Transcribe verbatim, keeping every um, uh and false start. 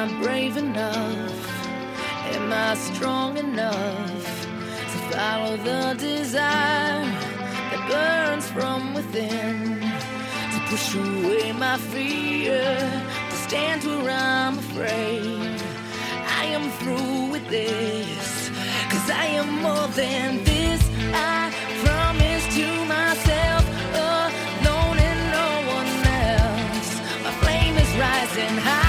brave enough? Am I strong enough to follow the desire that burns from within? To push away my fear, to stand where I'm afraid. I am through with this, 'cause I am more than this. I promise to myself, alone and no one else. My flame is rising high.